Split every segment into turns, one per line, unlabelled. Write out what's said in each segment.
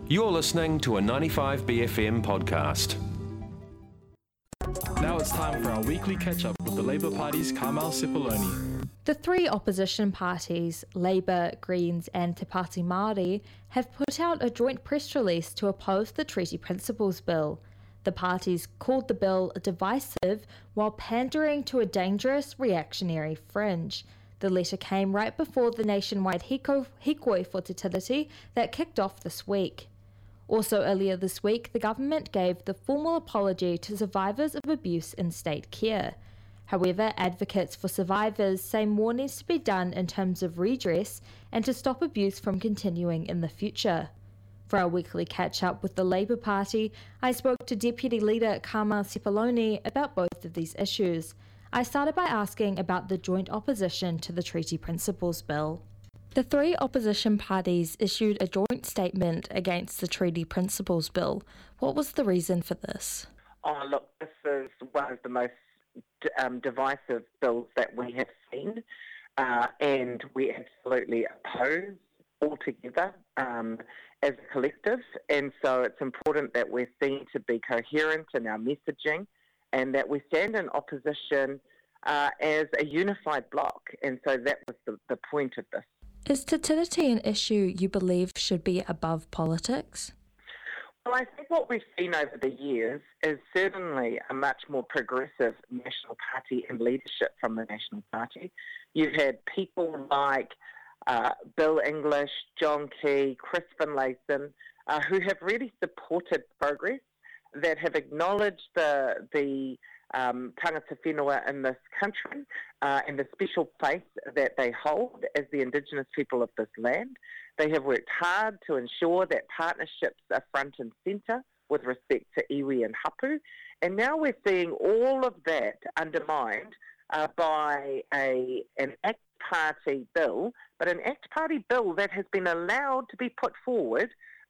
You're listening to a 95BFM podcast.
Now it's time for our weekly catch-up with the Labour Party's Carmel Sepuloni.
The three opposition parties, Labour, Greens and Te Pāti Māori, have put out a joint press release to oppose the Treaty Principles Bill. The parties called the bill divisive while pandering to a dangerous reactionary fringe. The letter came right before the nationwide hikoi for Te Tiriti that kicked off this week. Also earlier this week, the government gave the formal apology to survivors of abuse in state care. However, advocates for survivors say more needs to be done in terms of redress and to stop abuse from continuing in the future. For our weekly catch-up with the Labour Party, I spoke to Deputy Leader Carmel Sepuloni about both of these issues. I started by asking about the joint opposition to the Treaty Principles Bill. The three opposition parties issued a joint statement against the Treaty Principles Bill. What was the reason for this?
Oh, look, this is one of the most divisive bills that we have seen, and we absolutely oppose altogether as a collective. And so it's important that we're seen to be coherent in our messaging and that we stand in opposition as a unified bloc. And so that was the point of this.
Is Te Tiriti an issue you believe should be above politics?
Well, I think what we've seen over the years is certainly a much more progressive National Party and leadership from the National Party. You've had people like Bill English, John Key, Chris Finlayson, who have really supported progress, that have acknowledged the tangata whenua in this country and the special place that they hold as the Indigenous people of this land. They have worked hard to ensure that partnerships are front and centre with respect to iwi and hapu. And now we're seeing all of that undermined by an ACT Party bill, but an ACT Party bill that has been allowed to be put forward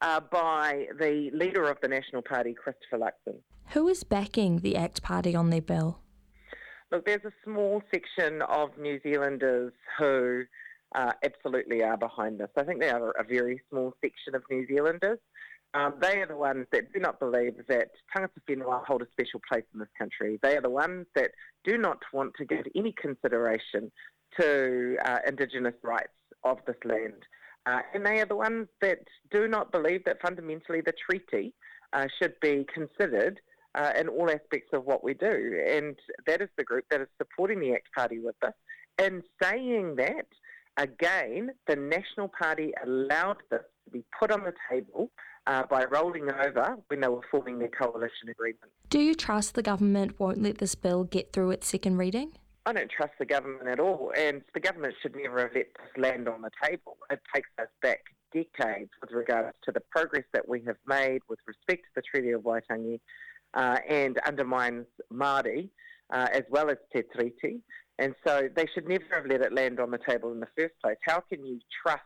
by the leader of the National Party, Christopher Luxon.
Who is backing the ACT Party on their bill?
Look, there's a small section of New Zealanders who absolutely are behind this. I think they are a very small section of New Zealanders. They are the ones that do not believe that tangata whenua hold a special place in this country. They are the ones that do not want to give any consideration to Indigenous rights of this land. And they are the ones that do not believe that fundamentally the treaty should be considered in all aspects of what we do. And that is the group that is supporting the ACT Party with this. In saying that, again, the National Party allowed this to be put on the table by rolling over when they were forming their coalition agreement.
Do you trust the government won't let this bill get through its second reading?
I don't trust the government at all, and the government should never have let this land on the table. It takes us back decades with regards to the progress that we have made with respect to the Treaty of Waitangi and undermines Māori as well as Te Tiriti. And so they should never have let it land on the table in the first place. How can you trust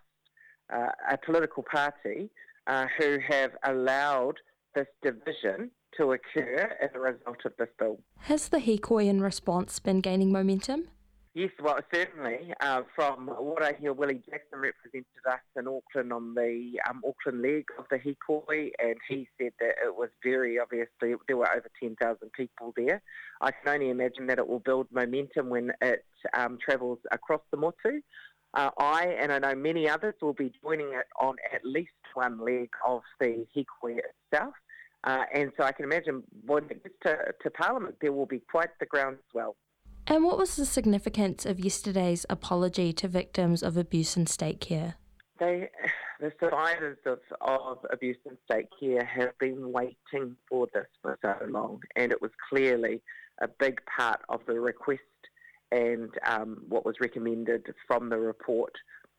a political party who have allowed this division to occur as a result of this bill?
Has the hikoi in response been gaining momentum?
Yes, well, certainly. From what I hear, Willie Jackson represented us in Auckland on the Auckland leg of the hikoi, and he said that it was very obviously, there were over 10,000 people there. I can only imagine that it will build momentum when it travels across the motu. I, and I know many others, will be joining it on at least one leg of the hikoi itself. And so I can imagine when it gets to Parliament, there will be quite the groundswell.
And what was the significance of yesterday's apology to victims of abuse in state care?
The survivors of abuse in state care have been waiting for this for so long, and it was clearly a big part of the request and what was recommended from the report.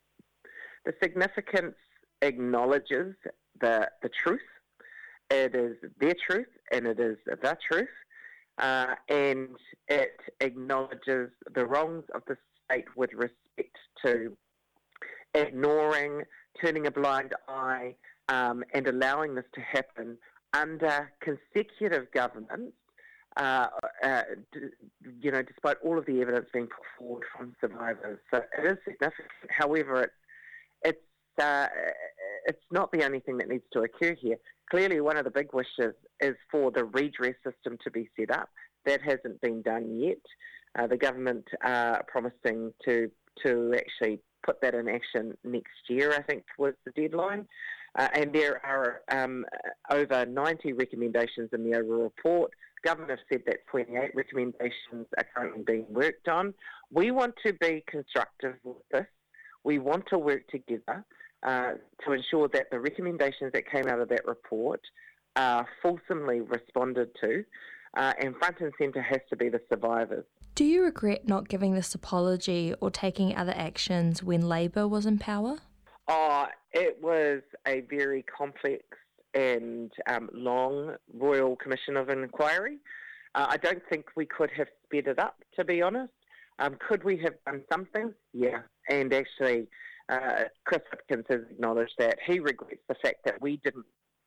The significance acknowledges the truth. It is their truth and it is the truth. And it acknowledges the wrongs of the state with respect to ignoring, turning a blind eye, and allowing this to happen under consecutive governments, despite all of the evidence being put forward from survivors. So it is significant. However, it's not the only thing that needs to occur here. Clearly, one of the big wishes is for the redress system to be set up. That hasn't been done yet. The government are promising to actually put that in action next year, I think was the deadline. And there are over 90 recommendations in the overall report. Government have said that 28 recommendations are currently being worked on. We want to be constructive with this. We want to work together to ensure that the recommendations that came out of that report are fulsomely responded to, and front and centre has to be the survivors.
Do you regret not giving this apology or taking other actions when Labour was in power?
It was a very complex and long Royal Commission of Inquiry. I don't think we could have sped it up, to be honest. Could we have done something? Yeah. And actually, Chris Hipkins has acknowledged that. He regrets the fact that we didn't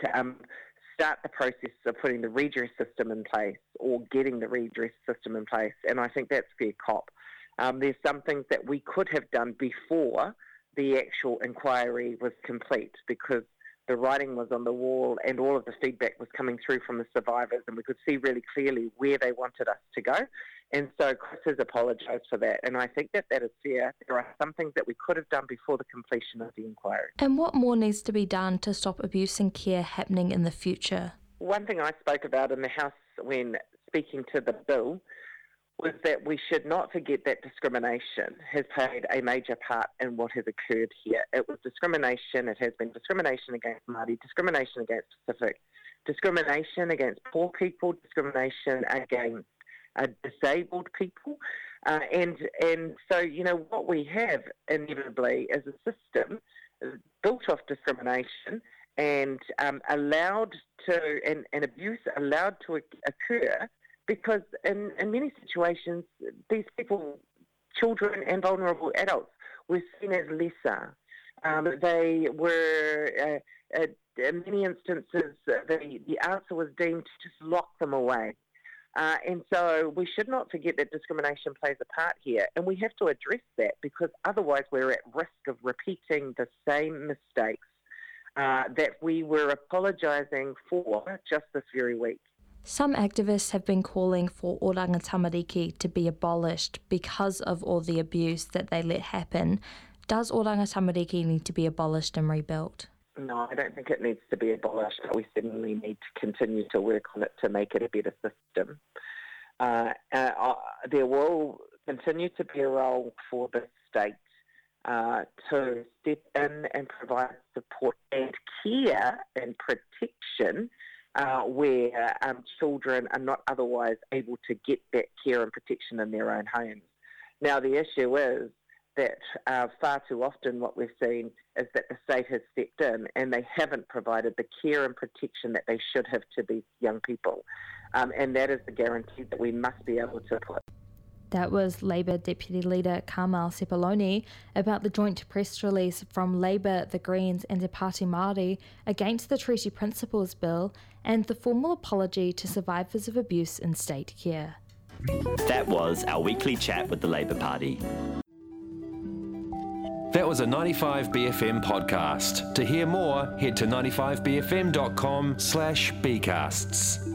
start the process of putting the redress system in place or getting the redress system in place, and I think that's fair cop. There's some things that we could have done before the actual inquiry was complete, because the writing was on the wall and all of the feedback was coming through from the survivors, and we could see really clearly where they wanted us to go. And so Chris has apologised for that, and I think that is fair. There are some things that we could have done before the completion of the inquiry.
And what more needs to be done to stop abuse and care happening in the future?
One thing I spoke about in the House when speaking to the bill was that we should not forget that discrimination has played a major part in what has occurred here. It was discrimination. It has been discrimination against Māori, discrimination against Pacific, discrimination against poor people, discrimination against disabled people. And so, you know, what we have inevitably is a system built off discrimination and allowed to, and abuse allowed to occur, because in many situations, these people, children and vulnerable adults, were seen as lesser. They were, in many instances, the answer was deemed to just lock them away. And so we should not forget that discrimination plays a part here, and we have to address that, because otherwise we're at risk of repeating the same mistakes that we were apologising for just this very week.
Some activists have been calling for Oranga Tamariki to be abolished because of all the abuse that they let happen. Does Oranga Tamariki need to be abolished and rebuilt?
No, I don't think it needs to be abolished, but we certainly need to continue to work on it to make it a better system. There will continue to be a role for the state to step in and provide support and care and protection where children are not otherwise able to get that care and protection in their own homes. Now, the issue is that far too often what we've seen is that the state has stepped in and they haven't provided the care and protection that they should have to these young people. And that is the guarantee that we must be able to put.
That was Labour Deputy Leader Carmel Sepuloni about the joint press release from Labour, the Greens and Te Pāti Māori against the Treaty Principles Bill and the formal apology to survivors of abuse in state care.
That was our weekly chat with the Labour Party.
That was a 95BFM podcast. To hear more, head to 95bfm.com/bcasts.